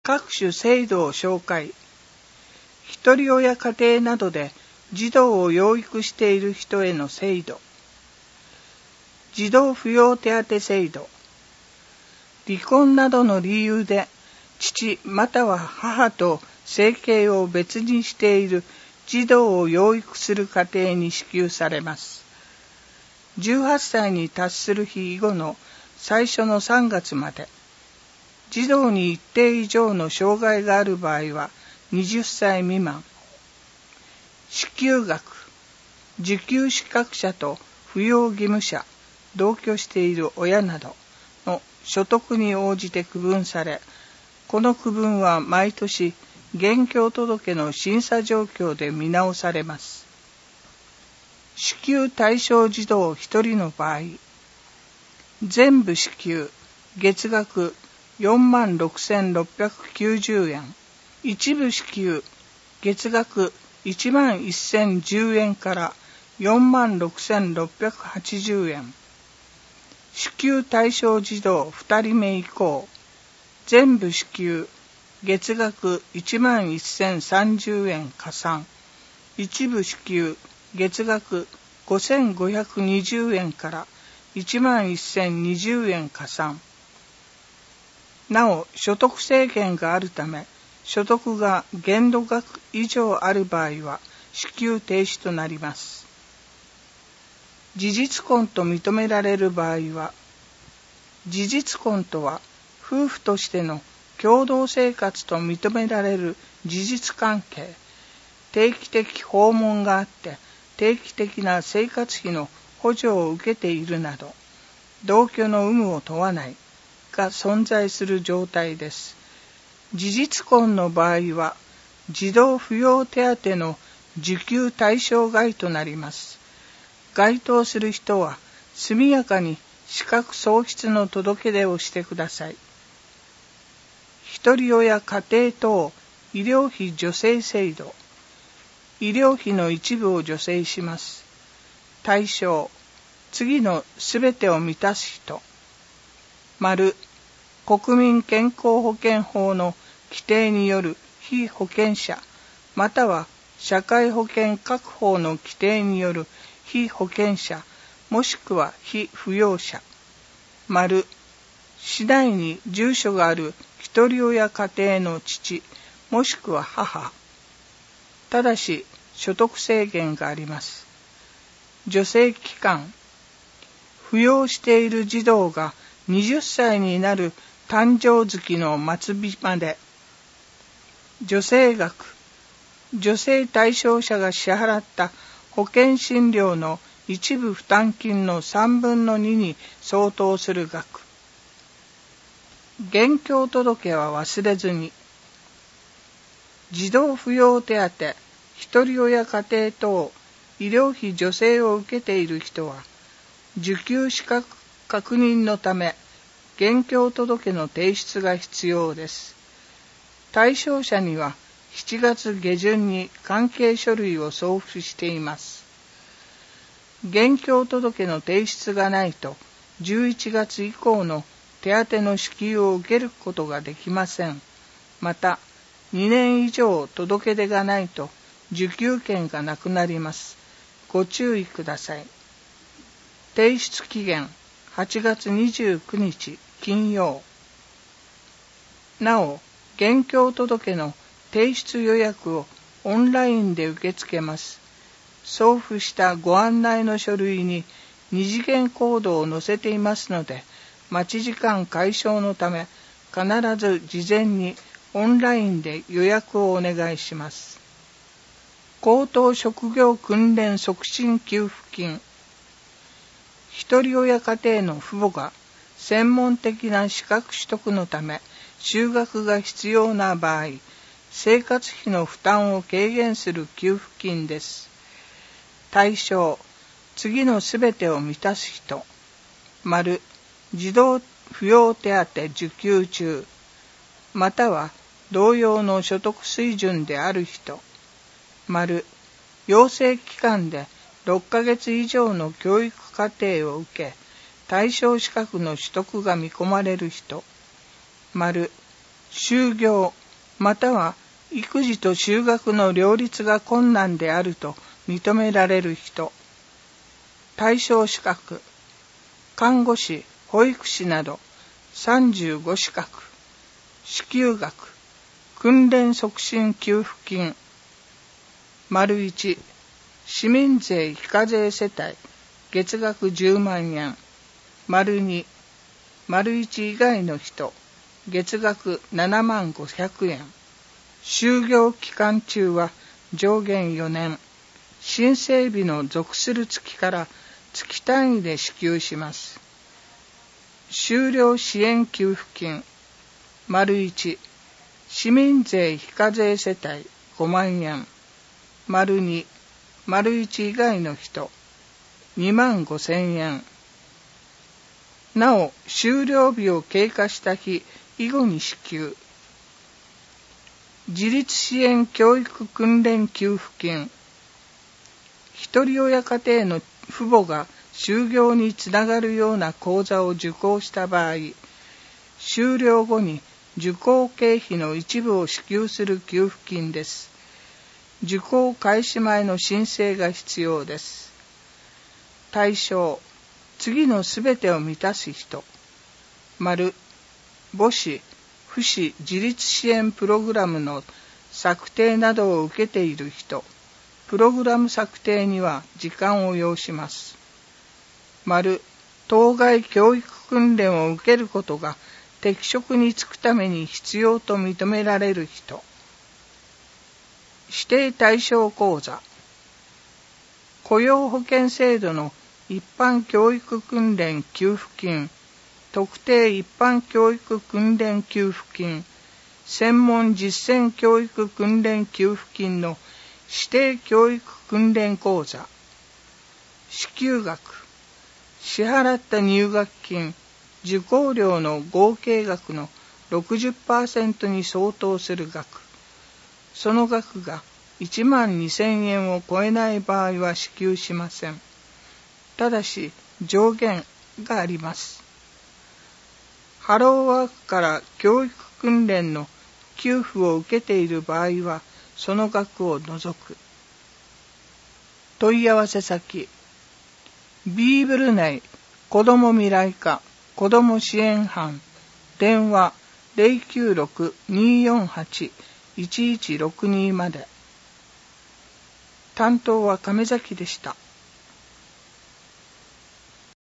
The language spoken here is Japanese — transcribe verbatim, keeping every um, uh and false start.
各種制度を紹介。ひとり親家庭などで児童を養育している人への制度。児童扶養手当制度。離婚などの理由で父または母と生計を別にしている児童を養育する家庭に支給されます。じゅうはっさいに達する日以後の最初のさんがつまで、児童に一定以上の障害がある場合ははたち未満。支給額、受給資格者と扶養義務者、同居している親などの所得に応じて区分され、この区分は毎年現況届の審査状況で見直されます。支給対象児童ひとりの場合、全部支給、月額よんまんろくせんろっぴゃくきゅうじゅうえん、一部支給、月額いちまんせんじゅうえんからよんまんろくせんろっぴゃくはちじゅうえん、支給対象児童ふたりめ以降、全部支給、月額いちまんせんさんじゅうえん加算、一部支給、月額ごせんごひゃくにじゅうえんからいちまんせんにじゅうえん加算。なお、所得制限があるため、所得が限度額以上ある場合は支給停止となります。事実婚と認められる場合は、事実婚とは夫婦としての共同生活と認められる事実関係、定期的訪問があって定期的な生活費の補助を受けているなど、同居の有無を問わないが存在する状態です。事実婚の場合は、児童扶養手当の受給対象外となります。該当する人は速やかに資格喪失の届け出をしてください。ひとり親家庭等医療費助成制度。医療費の一部を助成します。対象、次のすべてを満たす人。丸、国民健康保険法の規定による被保険者、または社会保険確保の規定による被保険者、もしくは被扶養者。丸、市内に住所があるひとり親家庭の父、もしくは母。ただし、所得制限があります。助成期間、扶養している児童がはたちになる誕生月の末日まで。助成額、助成対象者が支払った保険診療の一部負担金のさんぶんのにに相当する額。現況届は忘れずに。児童扶養手当、ひとり親家庭等医療費助成を受けている人は、受給資格確認のため、現況届の提出が必要です。対象者にはしちがつげじゅんに関係書類を送付しています。現況届の提出がないと、じゅういちがつ以降の手当の支給を受けることができません。また、にねん以上届け出がないと、受給権がなくなります。ご注意ください。提出期限、はちがつにじゅうくにち金曜。なお、現況届の提出予約をオンラインで受け付けます。送付したご案内の書類に二次元コードを載せていますので、待ち時間解消のため、必ず事前にオンラインで予約をお願いします。高等職業訓練促進給付金。ひとり親家庭の父母が専門的な資格取得のため就学が必要な場合、生活費の負担を軽減する給付金です。対象、次のすべてを満たす人。丸、児童扶養手当受給中、または同様の所得水準である人。丸、養成機関でろっかげつ以上の教育課程を受け、対象資格の取得が見込まれる人。丸、就業、 または育児と就学の両立が困難であると認められる人、対象資格、看護師、保育士などさんじゅうご資格、支給額、訓練促進給付金、丸いち、市民税非課税世帯、月額じゅうまんえん、丸に、丸いち以外の人、月額ななまんごひゃくえん、就業期間中は上限よねん、申請日の属する月から月単位で支給します。就労支援給付金、丸いち、市民税非課税世帯ごまんえん、丸に、丸いち以外の人、にまんごせんえん。なお、終了日を経過した日以後に支給。自立支援教育訓練給付金。ひとり親家庭の父母が就業につながるような講座を受講した場合、終了後に受講経費の一部を支給する給付金です。受講開始前の申請が必要です。対象、次のすべてを満たす人。丸、母子、父子自立支援プログラムの策定などを受けている人。プログラム策定には時間を要します。丸、当該教育訓練を受けることが適職に就くために必要と認められる人。指定対象講座。雇用保険制度の一般教育訓練給付金、特定一般教育訓練給付金、専門実践教育訓練給付金の指定教育訓練講座。支給額。支払った入学金、受講料の合計額の ろくじゅっパーセント に相当する額。その額がいちまんにせんえんを超えない場合は支給しません。ただし上限があります。ハローワークから教育訓練の給付を受けている場合はその額を除く。問い合わせ先、ビーブル内子ども未来課子ども支援班、電話 ゼロきゅうろく にーよんはち いちいちろくに まで。担当は亀崎でした。